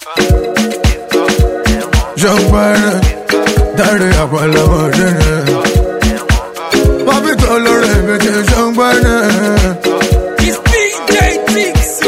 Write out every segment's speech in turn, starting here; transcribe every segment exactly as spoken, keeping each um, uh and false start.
Jambana, Dari Aqualamodene. Papi Colore, Bitch, Jambana. It's D J Dixie.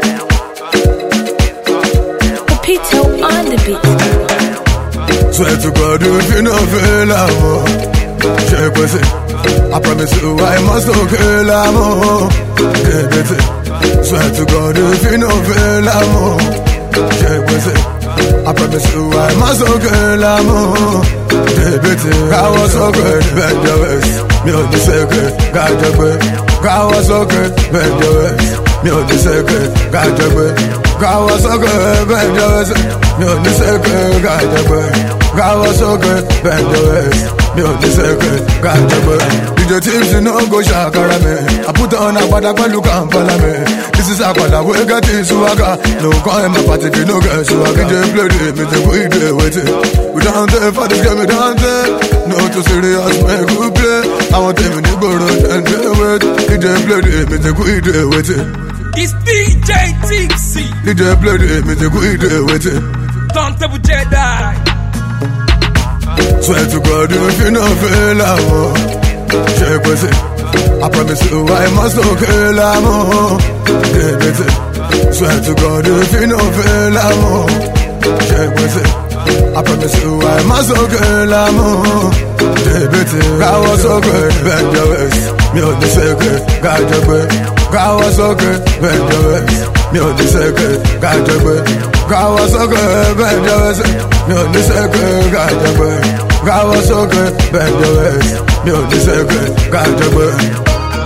Pepito on the beat. Swear to God, if you know feel amor, shake with it. I promise you, I must not kill amor. Swear to God, if you know feel amor, shake with it. I promise you, I must not kill amor. I was so good, bend your waist. Me on the secret, got your way. I was so good, bend your waist. Me on the secret, got your way. I was so good, bend your waist. Me on the secret, got your way. I was so good, bend your waist. Me on the secret, got your way. D J Tips, you know, go shakara me. I put on a bad aqua, look and follow me. This is a quad, we got this swagger. No call in my party, you know, get swagger. D J play it, me take we do with it. We down there for this game, we down there. No too serious, make good play. I want them in the border and play with. D J play it, me take we do with it. It's D J Dixie. D J play it, me take we do with it. Turntable Jedi. Swear to God, if you know feel amor, shake with it. I promise you, I must not kill amor. Swear to God, if you know feel amor, shake with it. I promise you, I must not kill amor. I was so good, bend your waist. Me on the secret, got your way. I was so good, bend your waist. Me on the secret, got your way. I was so good, bend your waist. Me on the secret, got your way. I was so good, bend your waist. Me on the secret, got your way.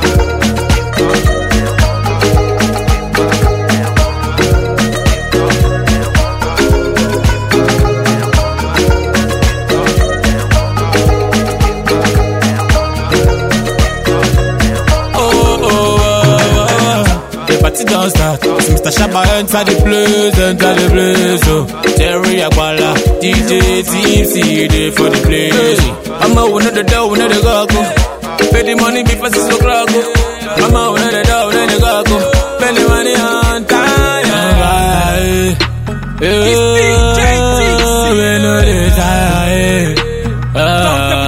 Party don't start. It's Mister Shabba enter the place, enter the place. Oh, Terry Aquala, D J Tipsy, they for the place. Mama, we know the door, we know the go. Pay the money before six o'clock. Mama, we know the door, we know the go. Pay the money on time. It's D J Dixie. We know the time. Turntable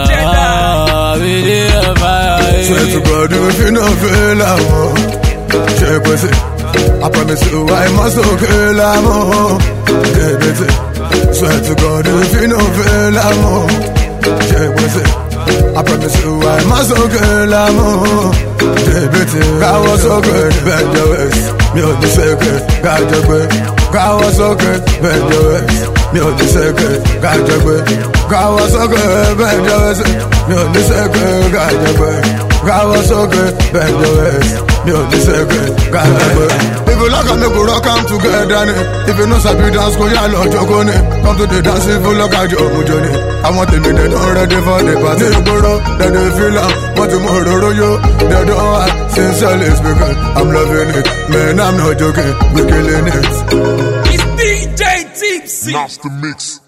Jedi. Swear to God, if you know feel amor, shake with it. I promise you, I must not kill amor. Swear to God, if you know feel amor, shake with it. I promise you, I must not kill amor. I was so good, bend your waist. Me on the secret, got your way. I was so good, bend your waist. Me on the secret, got your way. I was so good, bend your waist. Me on the secret, got your way. I was so good, bend your waist. Me on the secret, got your way. If you like, I make you rock, come together. If you know sabi dance, go ya lo joko ne. Come to the dance, if you look at your mujone. I want them in the door, ready for the party. They go, then they feel am. Want to more you, they don't want. Sincerely speaking, I'm loving it. Man, I'm not joking, we're killing it. It's D J Tipsy. Master Mix.